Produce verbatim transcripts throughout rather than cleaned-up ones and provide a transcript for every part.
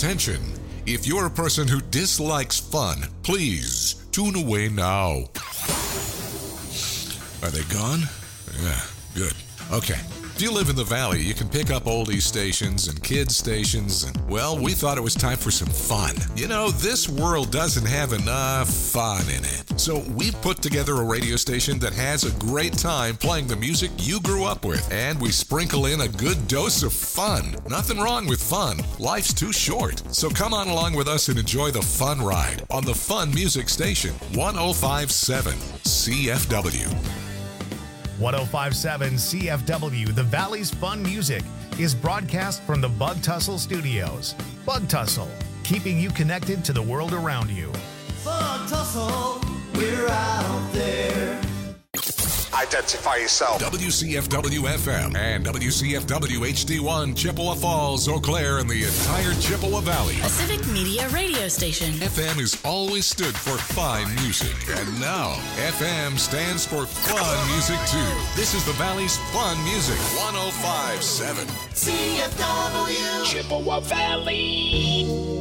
Attention, if you're a person who dislikes fun, please tune away now. Are they gone? Yeah, good. Okay. If you live in the Valley, you can pick up oldie stations and kids stations, and, well, we thought it was time for some fun. You know, this world doesn't have enough fun in it. So we've put together a radio station that has a great time playing the music you grew up with, and we sprinkle in a good dose of fun. Nothing wrong with fun. Life's too short. So come on along with us and enjoy the fun ride on the Fun Music Station, one oh five point seven C F W. one oh five point seven C F W, the Valley's Fun Music, is broadcast from the Bug Tussle Studios. Bug Tussle, keeping you connected to the world around you. Bug Tussle, we're out there. Identify yourself. W C F W F M and W C F W H D one, Chippewa Falls, Eau Claire, and the entire Chippewa Valley. A civic media radio station. F M has always stood for fine music, and now F M stands for fun music too. This is the Valley's Fun Music, one oh five point seven C F W, Chippewa Valley.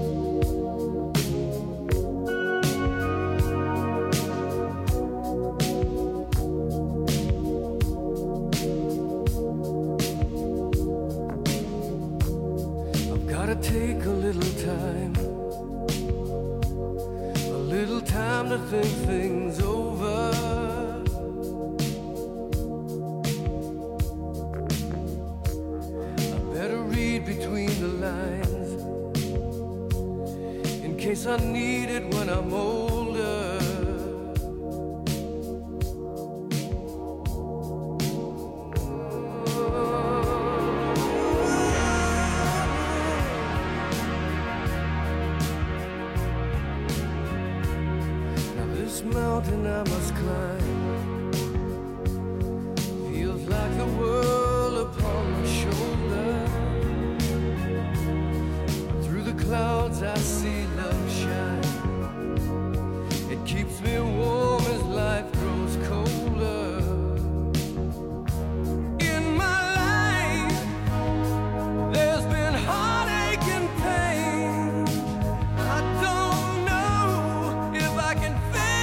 Take a little time, a little time to think things over. I better read between the lines in case I need it when I'm older. Mountain I must climb feels like the world upon my shoulder. Through the clouds I see love shine. It keeps me warm as life grows colder. In my life there's been heartache and pain. I don't know if I can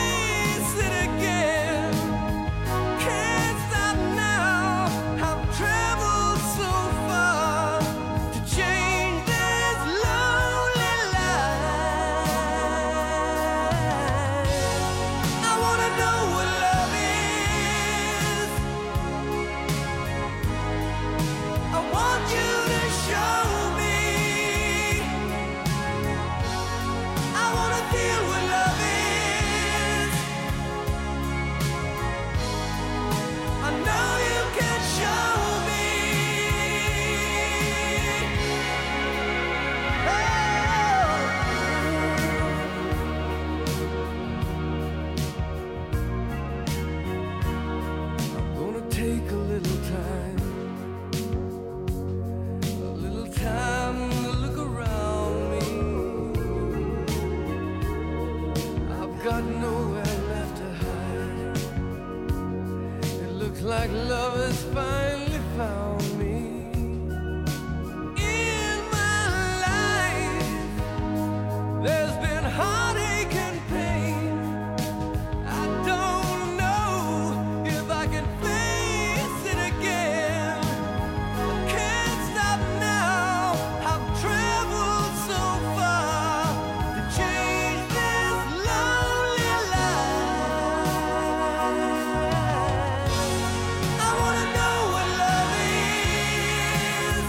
like love has finally found me. In my life there's been heartache and pain. I don't know if I can face it again. I can't stop now. I've traveled so far to change this lonely life. I wanna know what love is.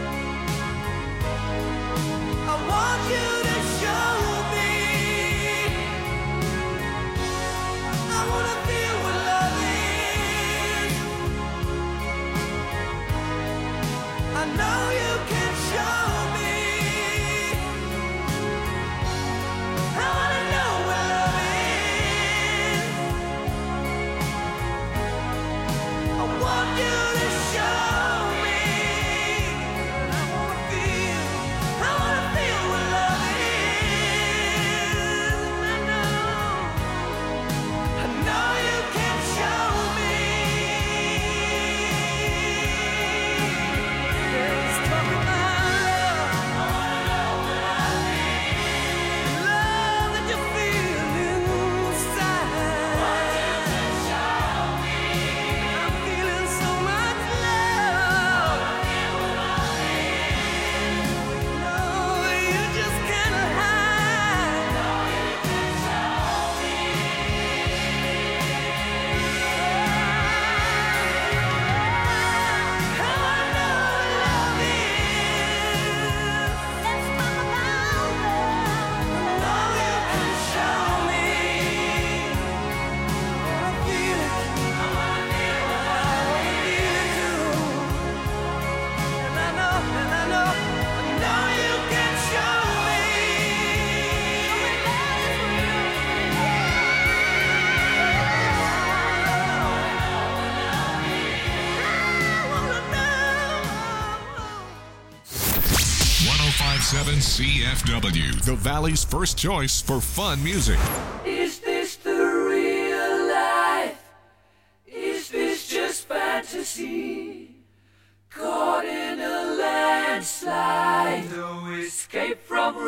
I want you to show me. I wanna feel what love is. I know you can show me. I wanna know what love is. I want you to show me. I wanna feel, I wanna feel what love is. I know, I know you can show me. Let's talk about love. I wanna know what seven C F W, the Valley's first choice for fun music. Is this the real life? Is this just fantasy? Caught in a landslide, no escape from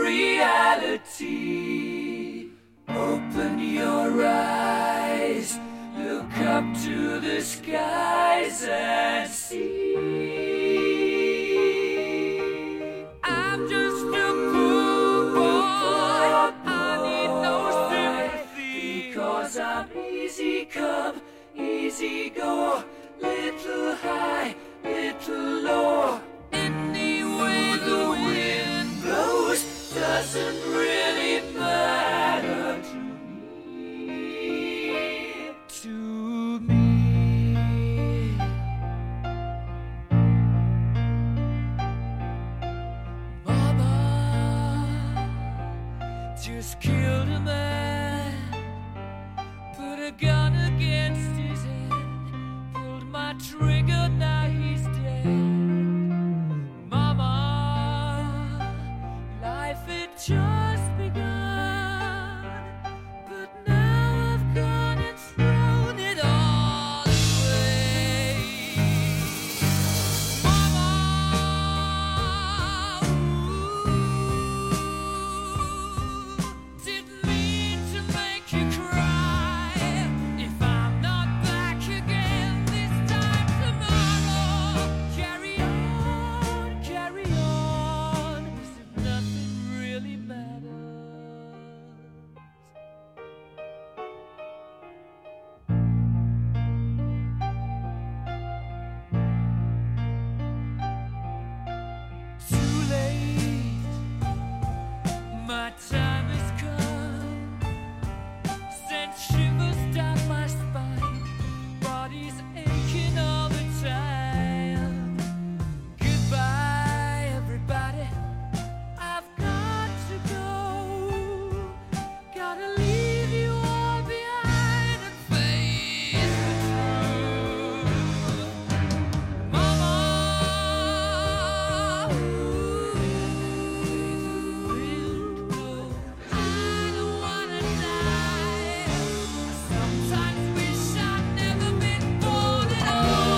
reality. Open your eyes, look up to the skies and see. I'm just a poor boy, I need no sympathy, because I'm easy come, easy go, little high, little low. Any way the wind blows doesn't really matter to me, to me. Mama just killed a man, put a gun against his head, pulled my trigger, now he's dead. Mama, life had just begun, but now I've gone and thrown it all away. Mama, ooh, didn't mean to make you cry. If I'm not back again this time tomorrow, carry on, carry on, as if nothing really matters. Too late, my time has come, sent shivers down my spine, body's aching all the time. Goodbye, everybody, I've got to go, gotta leave you all behind and face the truth. Mama, I don't wanna die. Sometimes wish I'd never been born at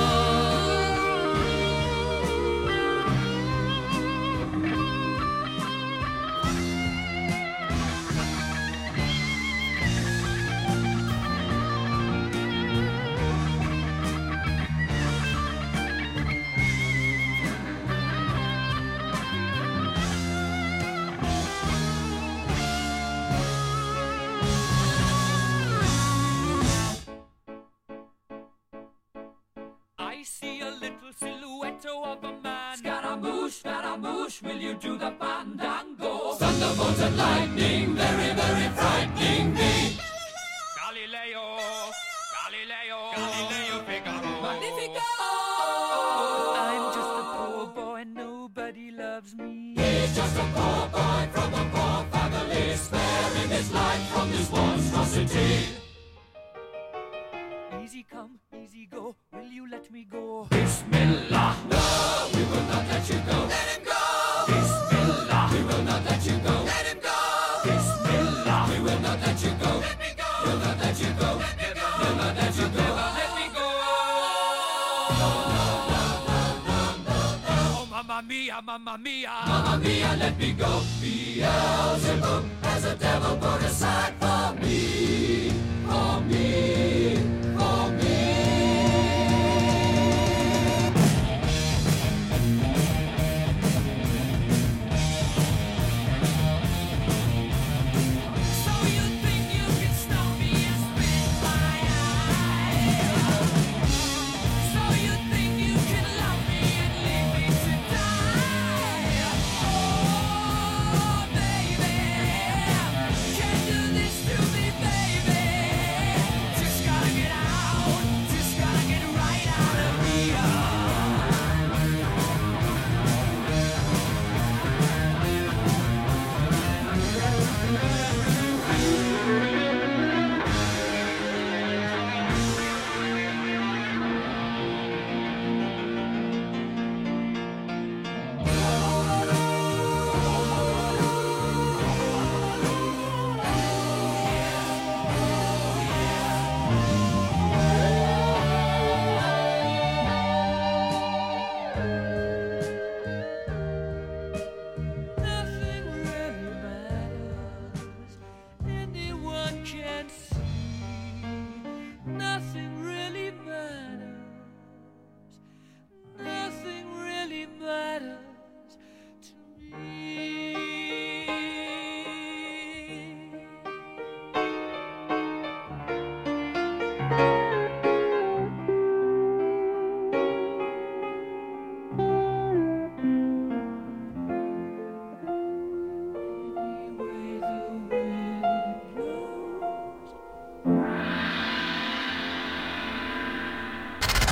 I see a little silhouette of a man. Scaramouche, Scaramouche, will you do the fandango? Thunderbolt and lightning, very, very frightening me. Galileo, Galileo, Galileo Figaro. Magnifico! I'm just a poor boy, nobody loves me. He's just a poor boy from a poor family, sparing his life from this monstrosity. Easy come, easy go, will you let me go? Bismillah, no, we will not let you go. Let him go! Bismillah, we will not let you go. Let him go! Bismillah, we will not let you go. Let me go! We'll not let you go. Let me go! We'll not let you go. Let me go! Oh, mamma mia, mamma mia, mamma mia, let me go. Beelzebub has a devil put aside for me, for me, for me. So you think you can stop me and spit my eye? So you think you can love me and leave me to die? Oh, baby, can't do this to me, baby. Just gotta get out.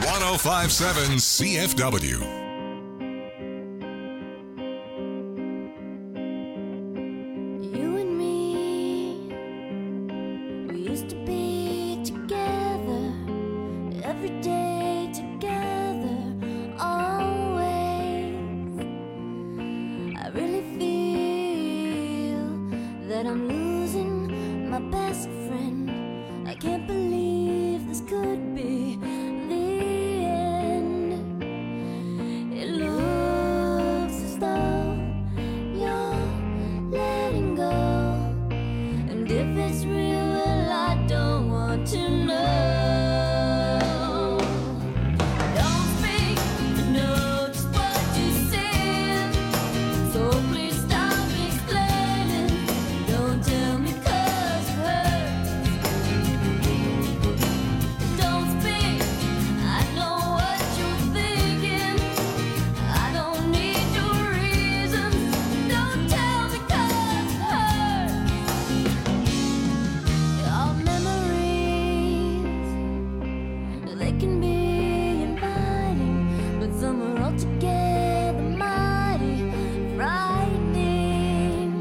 one oh five point seven C F W. You and me, we used to be together, every day together, always. I really feel that I'm losing my best friend. I can't believe this could be the end. It looks as though you're letting go, and if it's real, well, I don't want to know. Don't speak, I know just what you said, so please stop explaining. Don't tell me 'cause it hurts. Don't speak, I know what you're thinking. I don't need your reasons. Don't tell me 'cause it hurts. Our memories, they can be inviting, but some are altogether mighty frightening.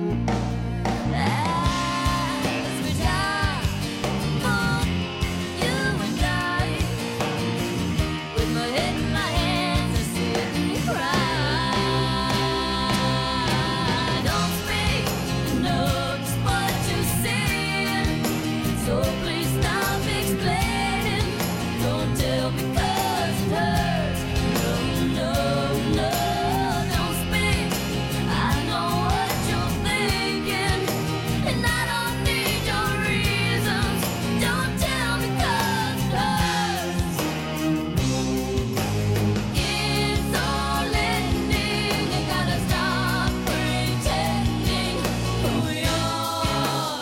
As we die for you and I, with my head in my hands, I sit and cry. Don't speak, I know just what you're saying, so please stop explaining. Don't tell me 'cause it hurts. No, no, no, don't speak. I know what you're thinking, and I don't need your reasons. Don't tell me 'cause it hurts. It's all ending. You gotta stop pretending who you are.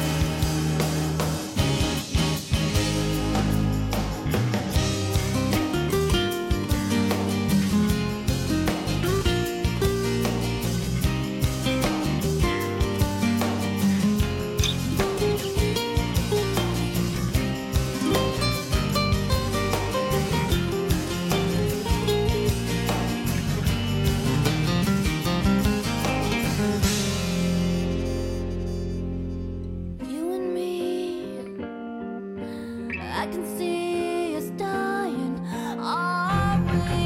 You and me, I can see us dying, are we?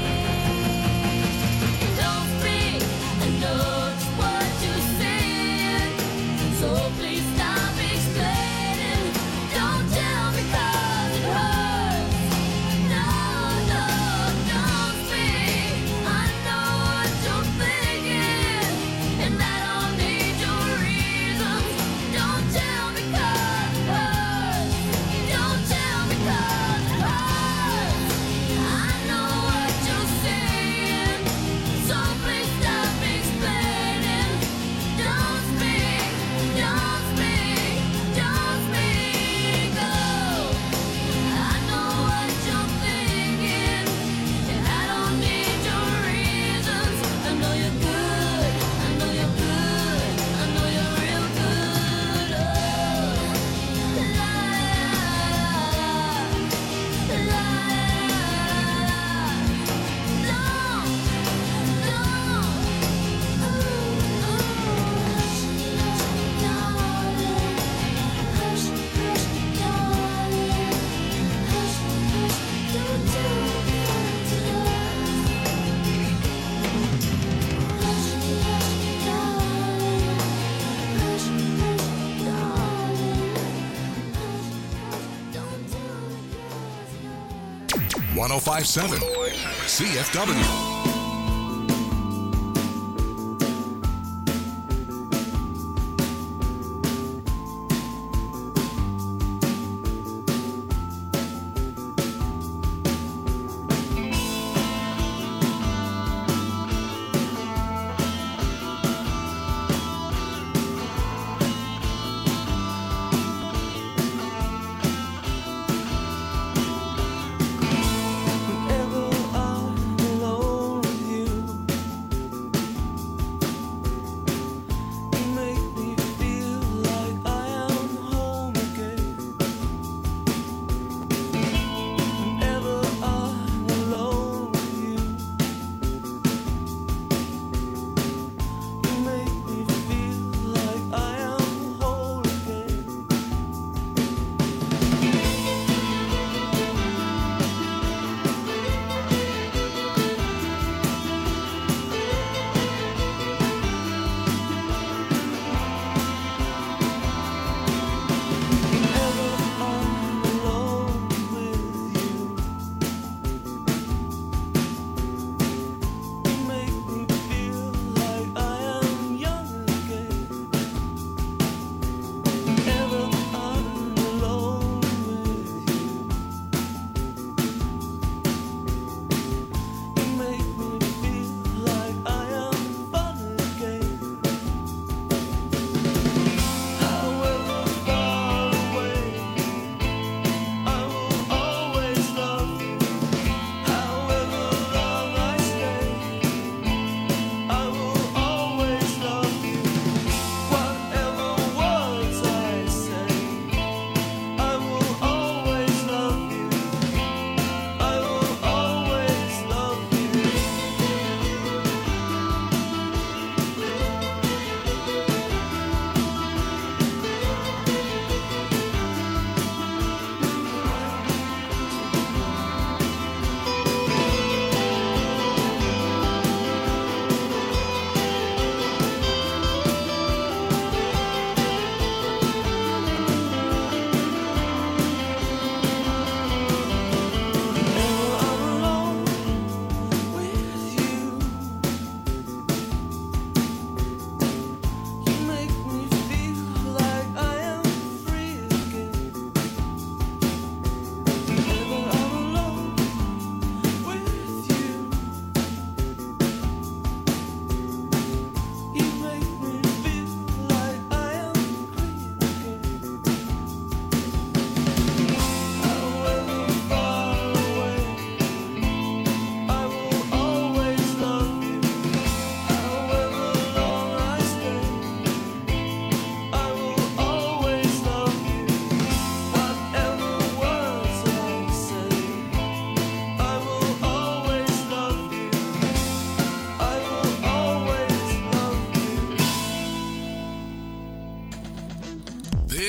Don't speak, I know just what you're saying, so please stop explaining. Don't tell me 'cause it hurts. No, no, don't speak. I know what you're thinking, and I don't need your reasons. Don't tell me 'cause it hurts. Don't tell me 'cause it hurts. I know what you're saying, so please stop explaining. Don't speak, don't speak, don't speak. Oh, I know what you're thinking, and I don't need your reasons. I know you're good, I know you're good, I know you're real good. Oh, la la la la. No, no. Ooh, ooh. Hush, darling. Hush, hush, darling. Hush, hush, don't do it to us. Hush, hush, darling. Hush, hush, darling. Hush, hush, don't do it to us. one oh five point seven C F W. Whenever I'm alone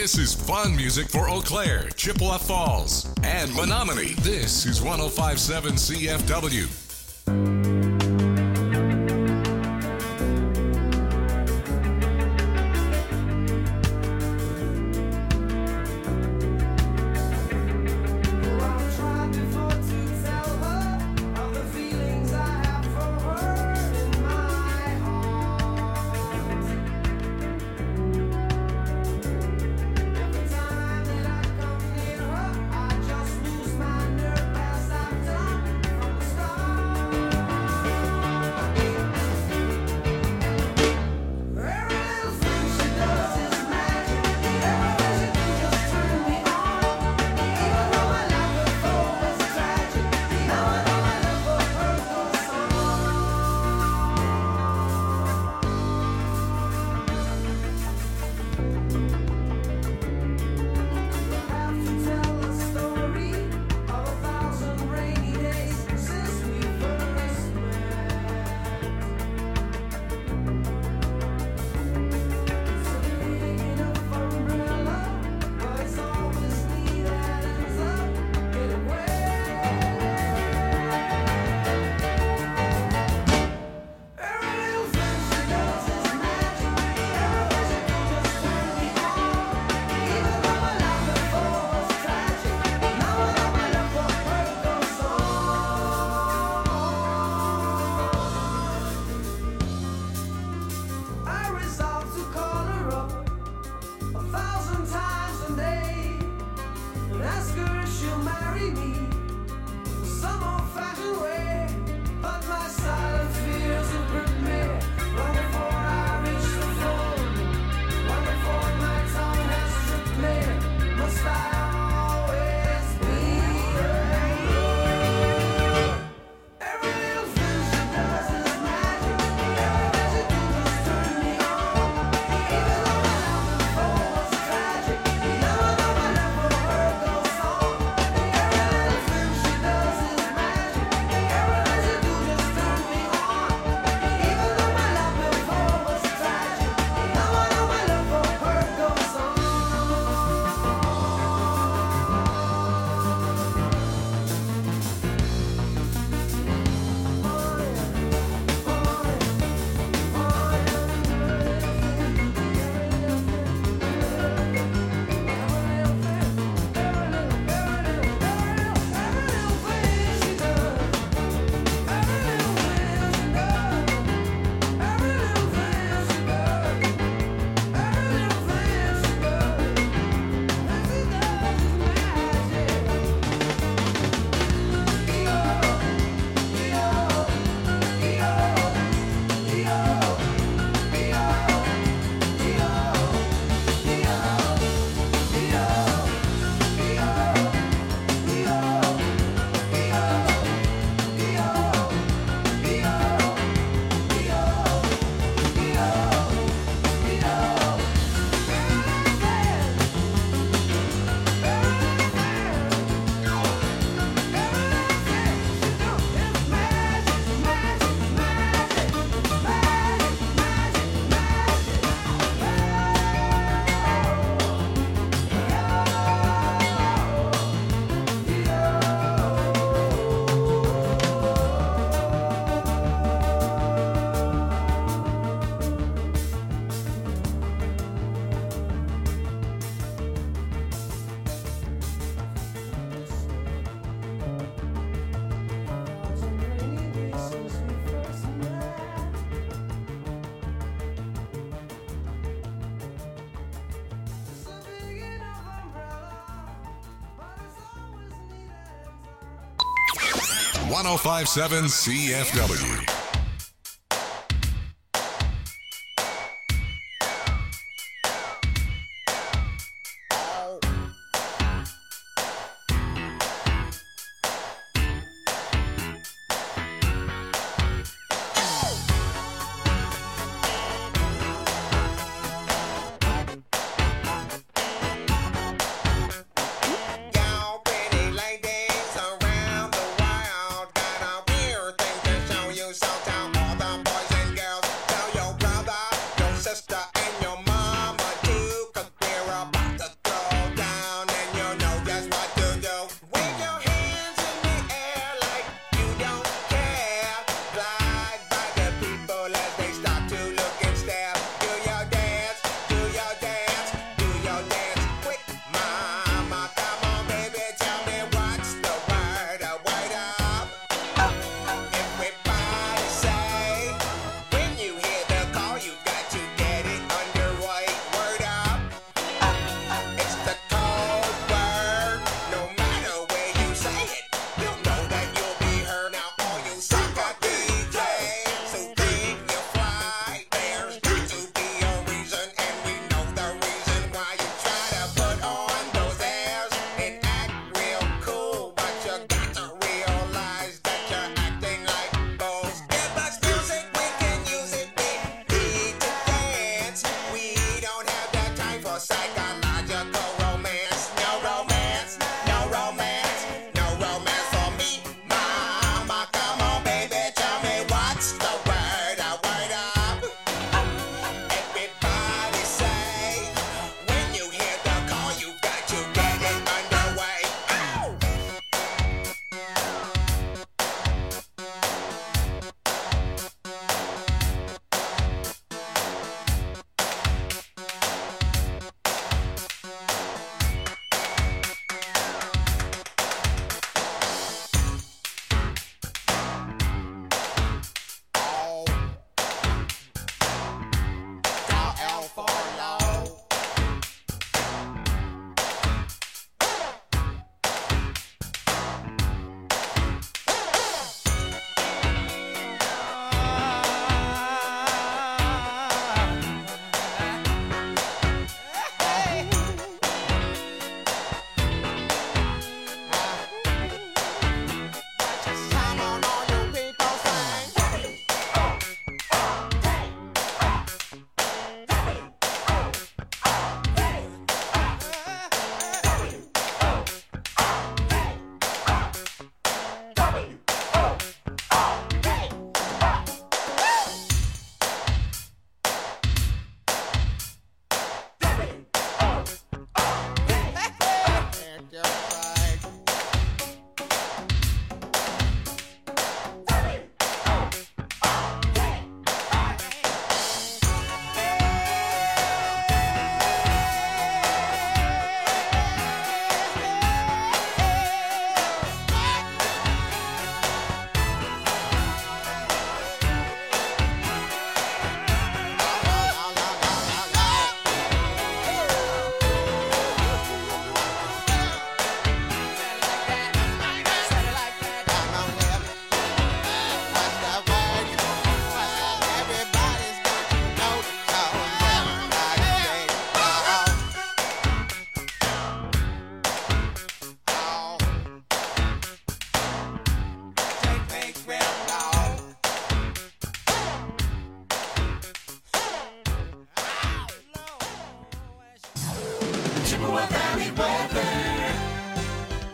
This is fun music for Eau Claire, Chippewa Falls, and Menominee. This is one oh five point seven C F W. one oh five point seven C F W. Y'all pretty ladies around the world got a weird thing to show you, so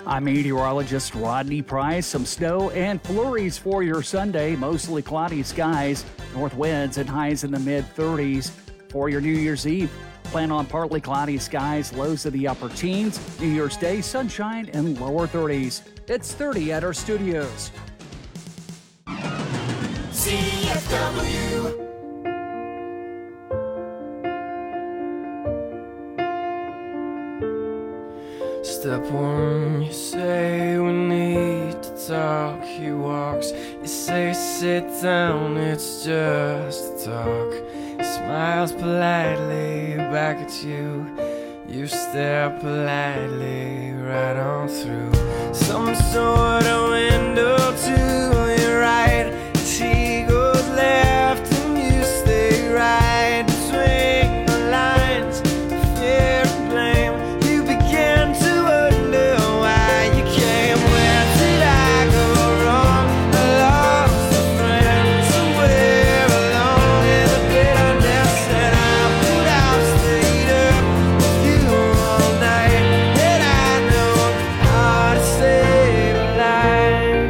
I'm meteorologist Rodney Price. Some snow and flurries for your Sunday. Mostly cloudy skies, north winds and highs in the mid thirties. For your New Year's Eve, plan on partly cloudy skies, lows of the upper teens. New Year's Day, sunshine and lower thirties. It's thirty at our studios. C F W. Step one, you say we need to talk. He walks, you say sit down, it's just a talk. He smiles politely back at you. You stare politely right on through some sort of window to your right. As he goes left and you stay right between the lines of fear and blame. You begin to wonder why you came. Where did I go wrong? I lost a friend somewhere along in the bitterness, and I put out stayed up with you all night. And I know how to save a life.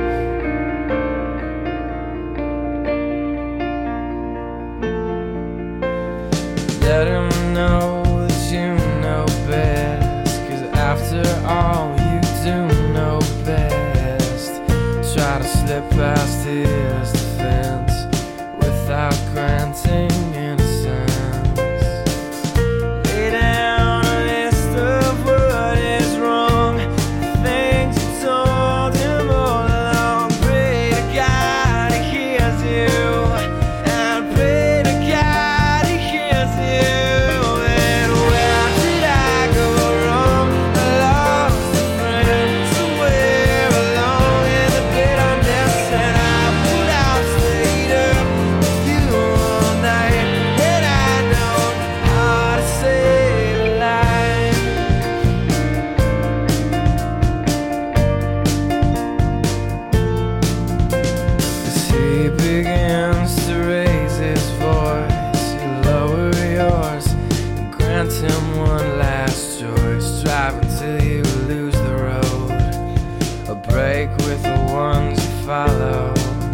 Let him know that you know best, 'cause after all you do know best. Try to slip past his defense without granting innocence. Lay down a list of what is wrong, the things you told him all along. Pray to God he hears you, and pray to God he hears you. And where did I go wrong? I lost a friend somewhere along in the bitterness, and I put out stayed up with you all night. And I know how to save a life. As he begins to raise his voice, you lower yours and grant him one last choice. Drive until you lose the road, a break with the ones you follow.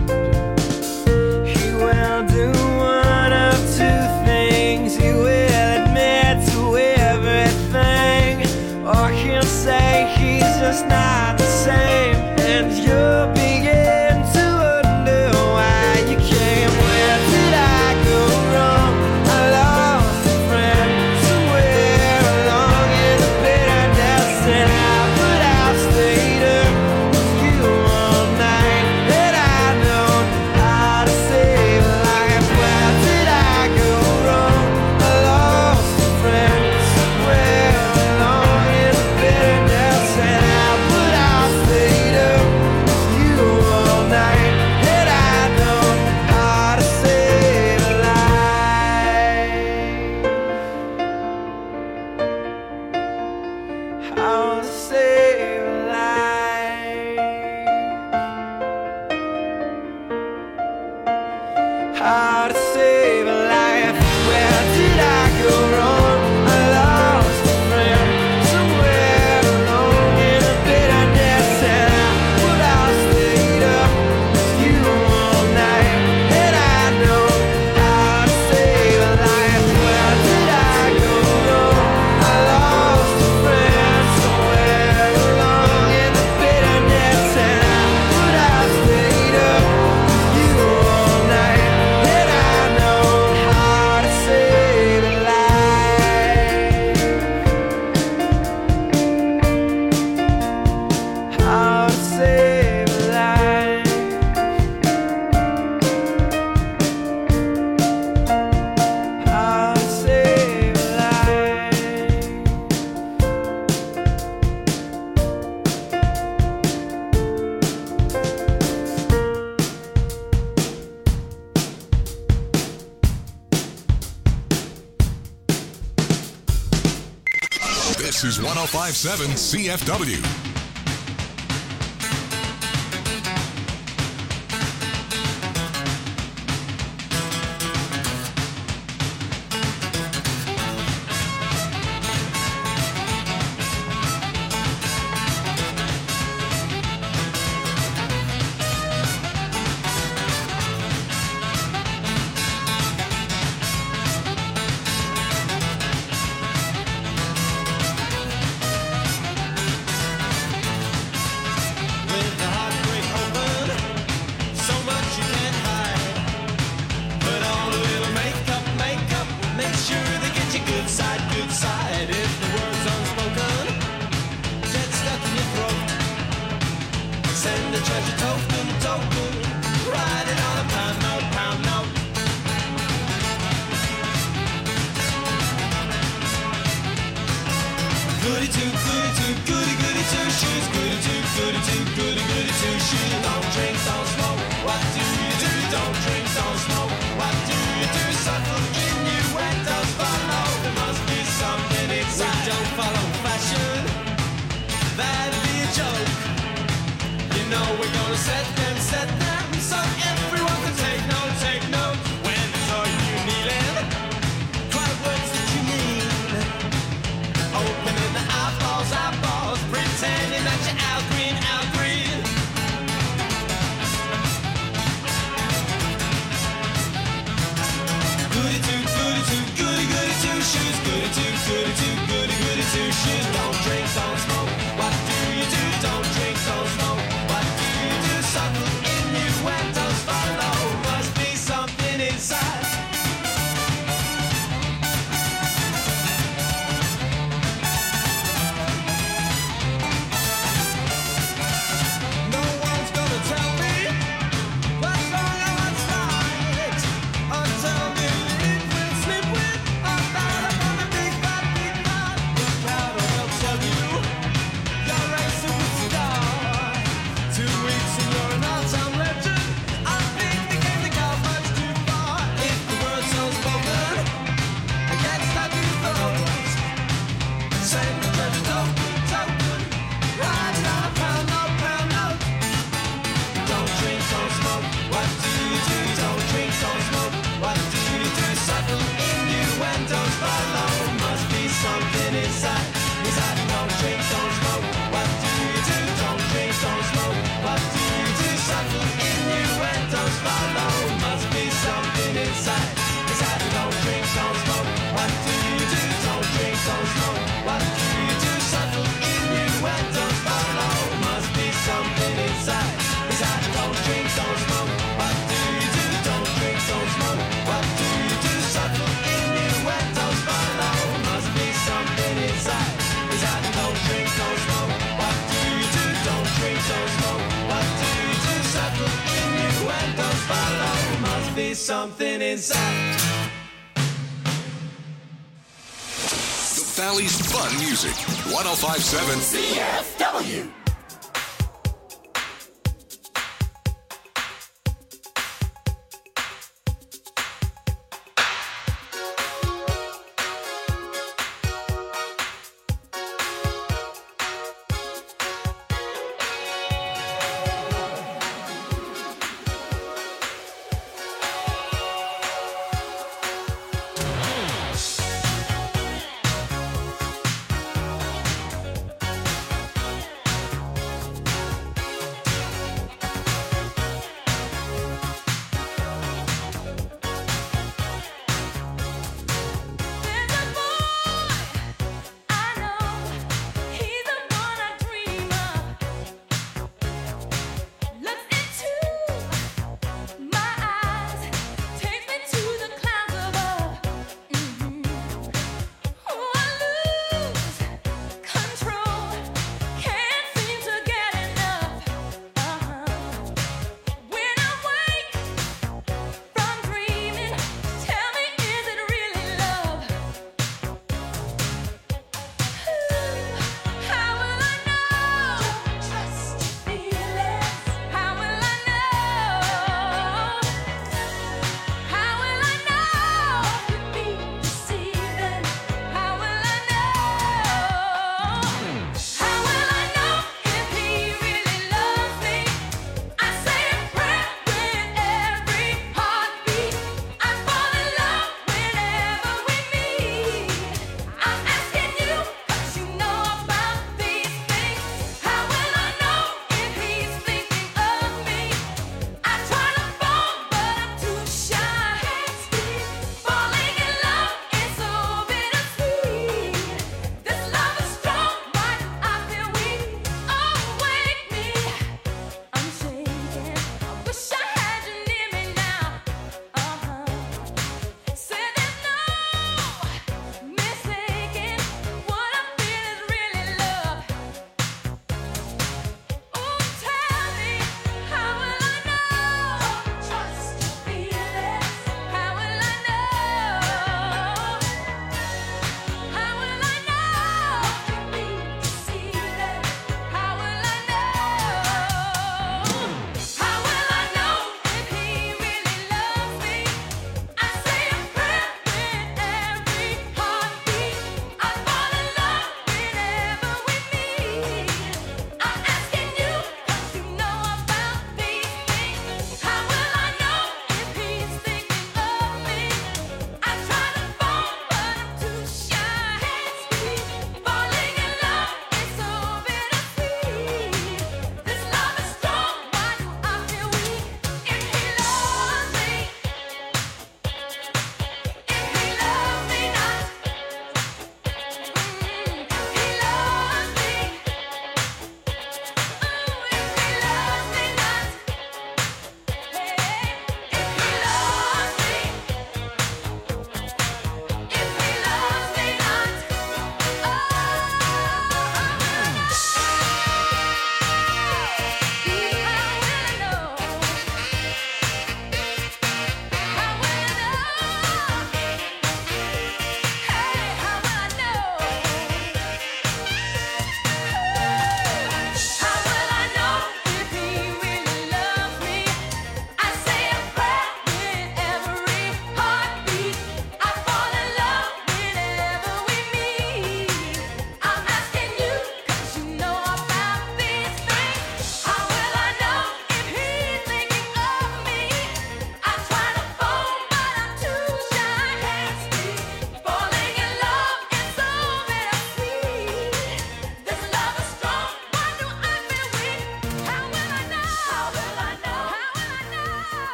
He will do one of two things. He will admit to everything, or he'll say he's just not the same. And you'll begin to wonder why you came. Where did I go wrong? I lost a friend somewhere along in the bitterness, and I put out stayed up with you all night. And I know how to save a life. Where did I go wrong? I lost a friend somewhere along in the bitterness, and I put out stayed up with you all night. And I know how to save a life. How to save a life. How to save a life. Where did I go wrong? I lost a friend somewhere along in the bitterness, and I put out stayed up with you all night. And I know how to save a life. Where did I go wrong? I lost a friend somewhere along in the bitterness, and I put out stayed up with you all night. And I know how to save a life. How to save a life. How to save a life. This is one oh five point seven C F W. Send a treasure token, token, write it on a pound note, pound note. Goody two, goody two, goody goody two shoes. Goody two, goody two, goody goody two shoes. Don't drink, don't smoke. What do you do? Don't drink, don't smoke. What do you do? Subtle innuendos follow. There must be something inside. We don't follow fashion. That'd be a joke. You know we're gonna set them, set them, so everyone can take note, take note. When are you kneeling? Cry words that you mean. Opening the eyeballs, eyeballs, pretending that you're out green, out green. Goody two, goody two, goody goody two shoes. Goody two, goody two, goody goody two shoes. Don't drink, don't smoke. What do you do? Don't drink, don't smoke. What do you do? Subtle innuendos follow. Must be something inside. No one's gonna tell me what's wrong and what's right. Until we live with, sleep with, or start up on a big bad, big bad. The crowd will tell you you're a superstar. Two weeks and you're an all-time legend. I think the game they got much too far. If the word's unspoken, I can't stop you throws. Send the treasure token, token, write it on a pound note, pound note. Don't drink, don't smoke. What do you do? Don't drink, don't smoke. What do you do? Subtle innuendos follow. Must be something inside. Inside, don't drink, don't smoke. What do you do? Don't drink, don't smoke. What do you do? Subtle innuendos follow. Must be something inside. Inside, don't drink, don't smoke. What do you do? Don't drink, don't smoke. What do you do? Subtle innuendos follow. Must be something inside. Inside, don't drink, don't smoke. What do you do? Don't drink, don't smoke. What do you do? Subtle innuendos follow. Must be something inside. Inside, don't drink, don't smoke. What do you do? Don't drink, don't smoke. What do you do? Subtle innuendos follow. Must be something inside. The Valley's Fun Music. one oh five point seven C F W.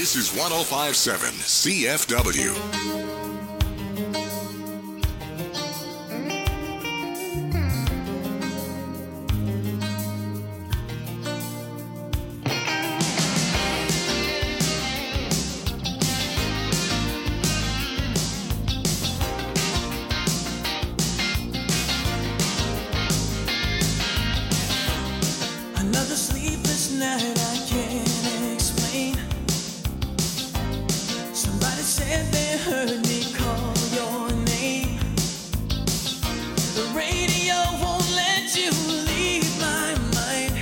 This is one oh five point seven C F W. Another sleepless night I can't explain. Somebody said they heard me call your name. The radio won't let you leave my mind.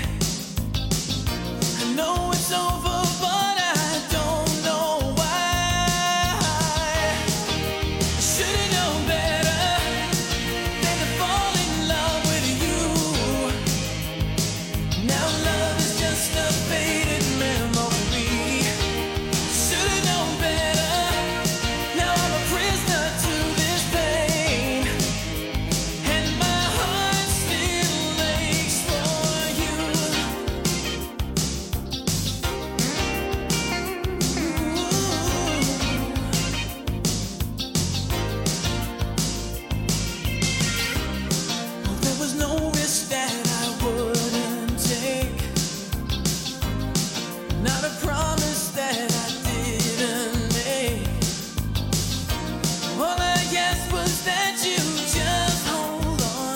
I know it's over, but I don't know why. I should've known better than to fall in love with you. Now love is just a faded memory. Should've known better. Now I'm a prisoner to this pain, and my heart still aches for you. Ooh. There was no risk that I wouldn't take. Not a promise that I didn't make. All I asked was that you just hold on.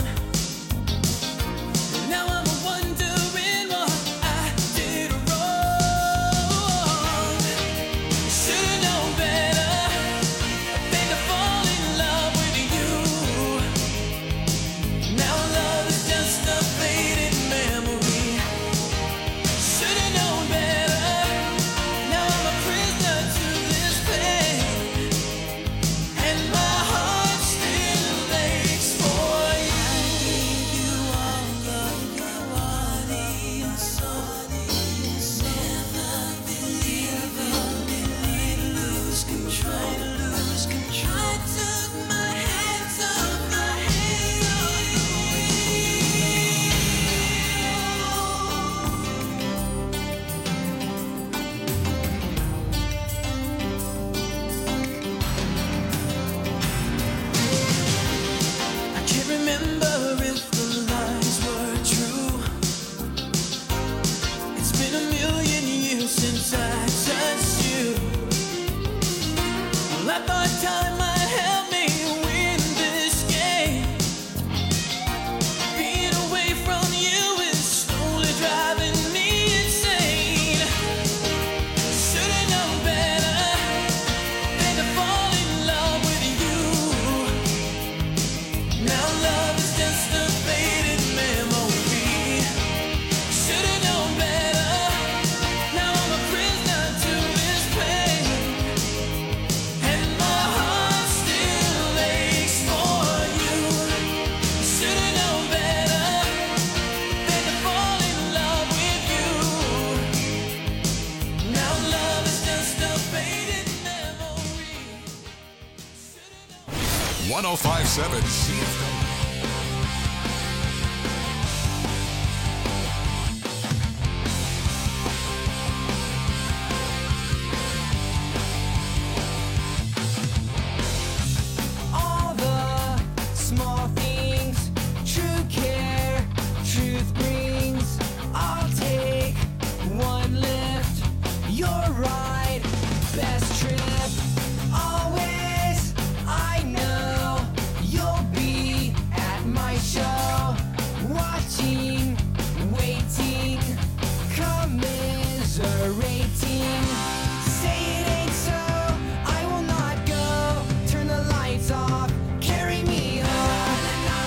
Now I'm wondering what I did wrong. Should've known better than to fall in love with you. Now love is just a faded memory. Should've known better. Now I'm a prisoner to this pain, and my heart still aches for you. I gave you all of your body and soul. Never believe it. Lose control. Lose control. I took my hands off my I can't remember if the lies were true. It's been a million years since I touched you. Well, I thought time might help me win this game. Being away from you is slowly driving me insane. Should've known better than to fall in love with you. Now love is just a faded memory. Should've known better. Now I'm a prisoner to this pain, and my heart still aches for you. Should've known better than to fall in love with you. Now love is just a faded memory. one oh five point seven C F W. All the small things, true care, truth brings. I'll take one lift, your ride, best trip. Always, I know you'll be at my show, watching, waiting, commiserating. Say it ain't so, I will not go. Turn the lights off, carry me home.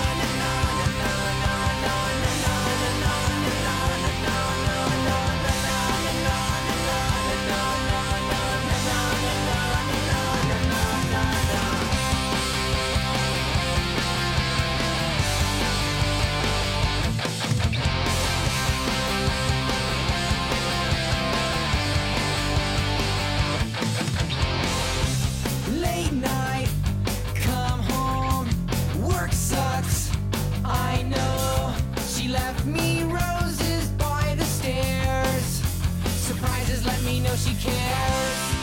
Late night, come home, work sucks, I know. She left me roses by the stairs. Surprises let me know she cares.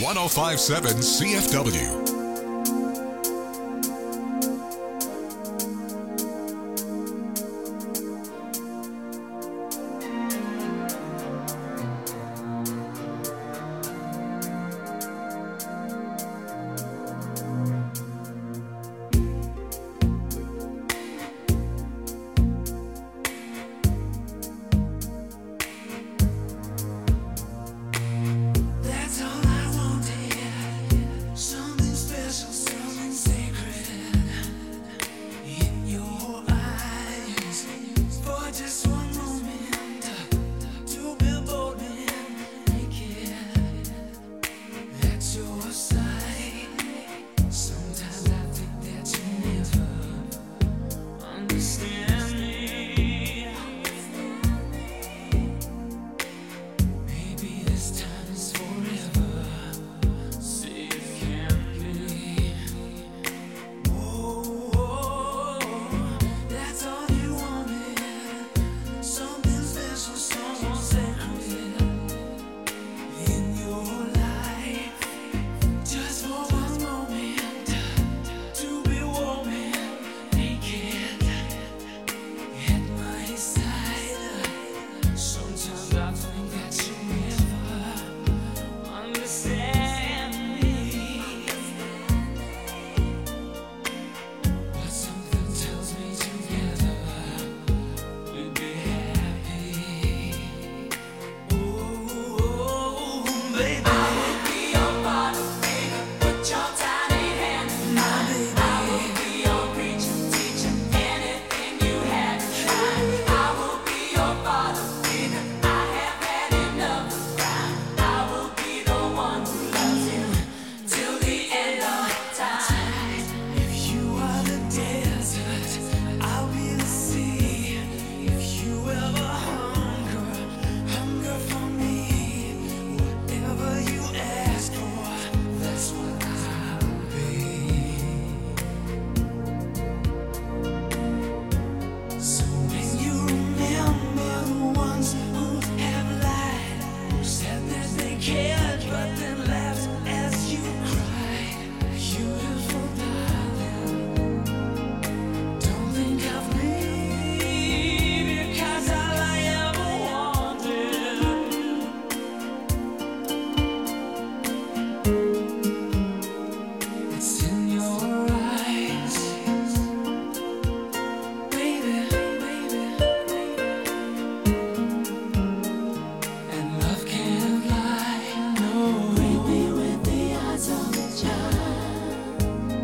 one oh five point seven C F W. That's all I wanted. Something special, something sacred in your eyes. For just one moment, to be bold and naked at your side. Sometimes I think that you never understand me. Maybe this time is forever. See if can be. Oh, that's all you wanted. Something special, something sacred in your life. Just for one moment, to be warm and naked at my side. Sometimes I think that you never understand me, but something tells me together we'll be happy. Oh, baby, I will be your bottle, baby. Put your tiny hand in mine. I will be your preacher, teacher, anything you had to try. I will be your father, baby. I have had enough of crime. I will be the one who loves you till the end of time. If you are the desert, I'll be the sea. If you ever hunger, hunger for me. Whatever you ask for, that's what I'll be. So when you remember the ones who have lied, who said that they cared but then laughed as you cried, beautiful darling, don't think of me because all I ever wanted, it's in your eyes, baby, and love can't lie, no. Read me with the eyes of a child.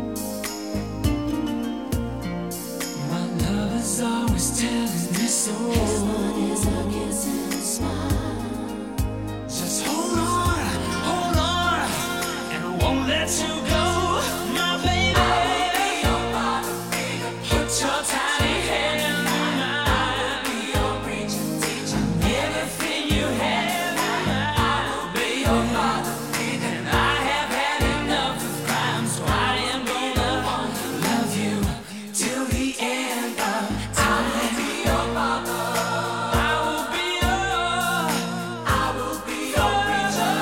My love is always telling me so. His love is a kiss and a smile. Just hold on, hold on, and I won't let you go, my baby. I will be your father, baby. Put your tiny hand in mine. I will be your preacher, teacher, everything you have. I will be your father, baby. And I have had enough of crime, so I am gonna love you till the end of time. I will be your father. I will be your, I will be your preacher.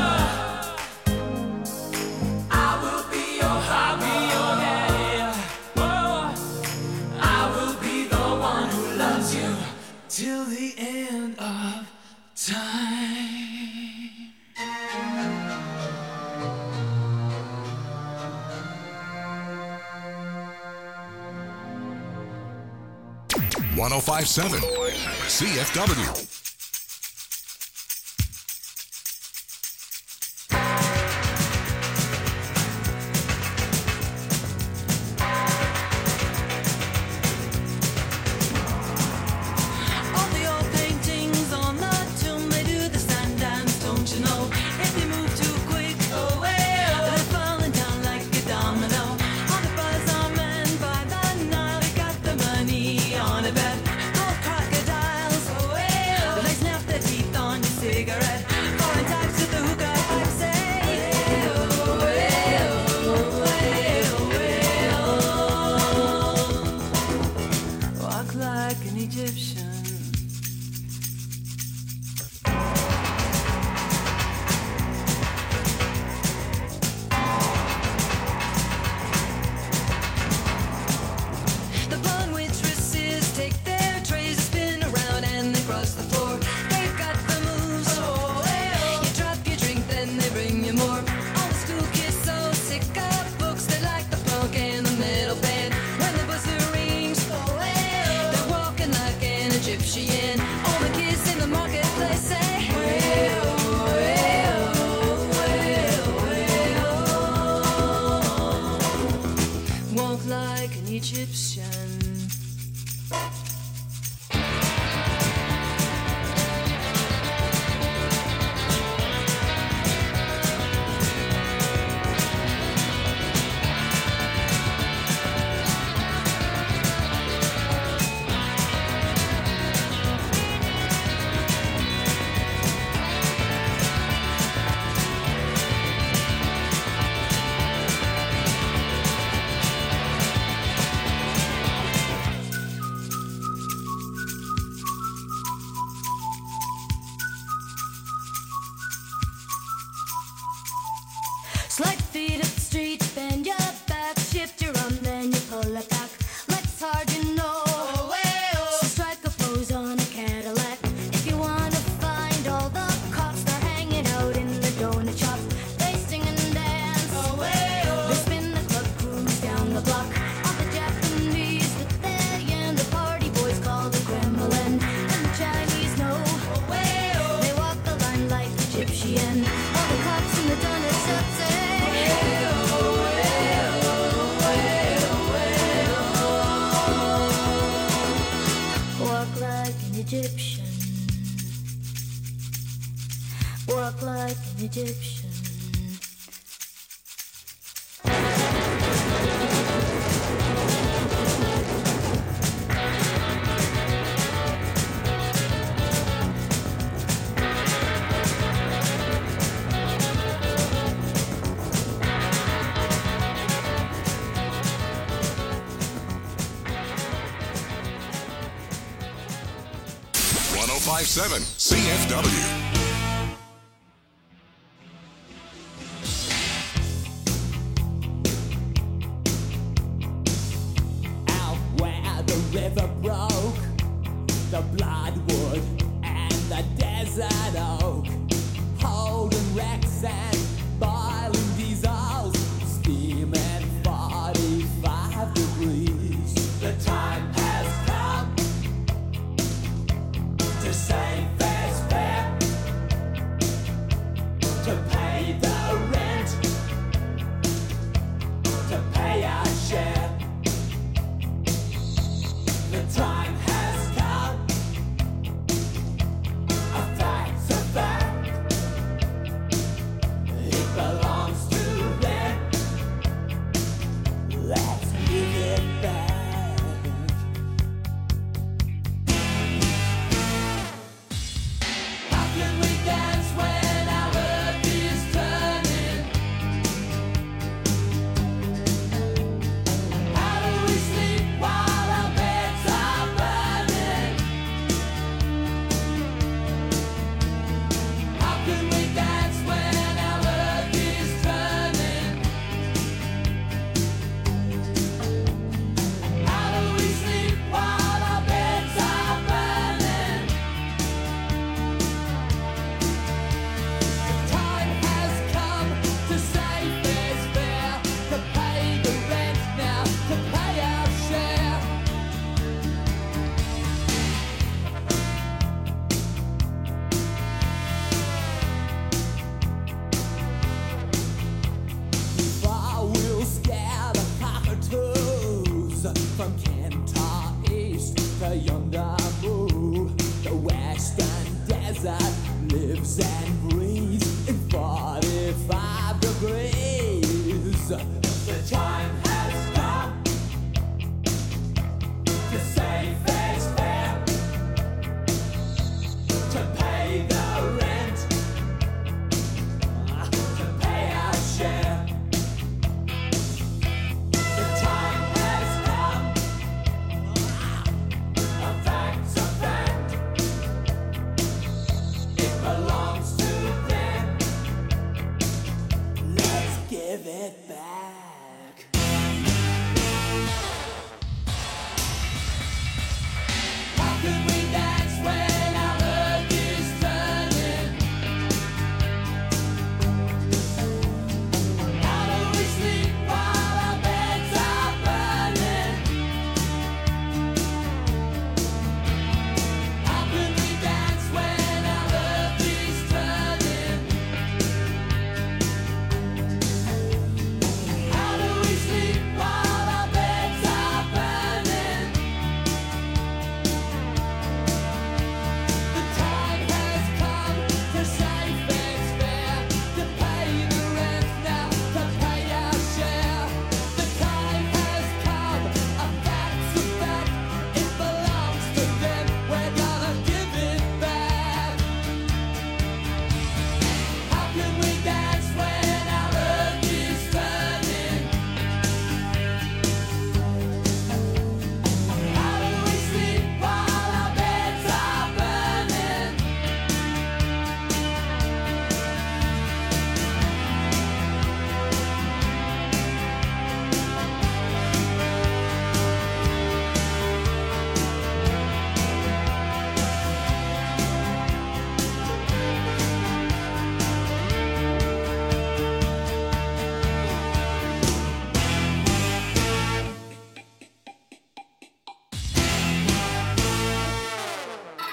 I will be your, I'll be your daddy. Oh, I will be the one who loves you till the end of time. one oh five point seven C F W. All the old paintings on the tomb, they do the sun dance, don't you know? If you move too quick, oh well, they're falling down like a domino. All the buzz on men by the Nile, they got the money on a bet. Gold crocodiles, oh well, like an Egyptian. Slide feet up the street, bend your back, shift your arm, then you pull it back. Legs hard, you know. So strike a pose on a Cadillac. If you wanna find all the cops, they're hanging out in the donut shop. They sing and dance. They spin the club, cruise down the block. All the Japanese with they and the party boys call the Kremlin. And the Chinese know. They walk the line like Egyptian. All the cops in the donut shop say. Walk like an Egyptian. Walk like an Egyptian. one oh five point seven C F W. River broke, the bloodwood and the desert oak, holding wrecks and boiling diesels, steaming forty-five degrees. The time has come to save fair's fair, to pay the rent, to pay our share. The time has come. A fact's a fact. It belongs to them. Let's give it back. How can we dance when our earth is turning? How do we sleep while our beds are burning? How can we dance when our earth is turning? How do we sleep while our beds are burning? The time has come to save fair's fair, to pay the rent now, to pay our share. Far we'll scare the cockatoos from Kentar East to yonder Moo. The western desert lives and breathes in forty-five degrees. The time has come to save fair's fair, to pay the rent, to pay our share. The time has come. A fact's a fact. It belongs to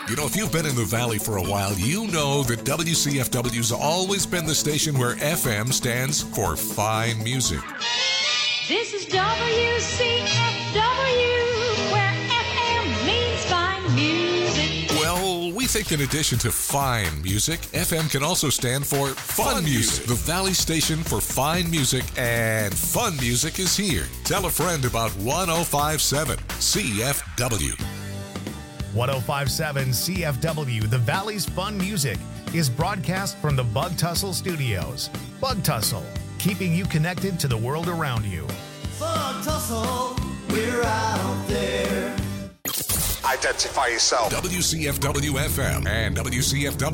You know, if you've been in the Valley for a while, you know that W C F W's always been the station where F M stands for fine music. This is W C F W, where F M means fine music. Well, we think in addition to fine music, F M can also stand for fun, fun music. The Valley station for fine music and fun music is here. Tell a friend about one oh five point seven C F W. one oh five point seven C F W, the Valley's fun music, is broadcast from the Bug Tussle Studios. Bug Tussle, keeping you connected to the world around you. Bug Tussle, we're out there. Identify yourself. W C F W F M and W C F W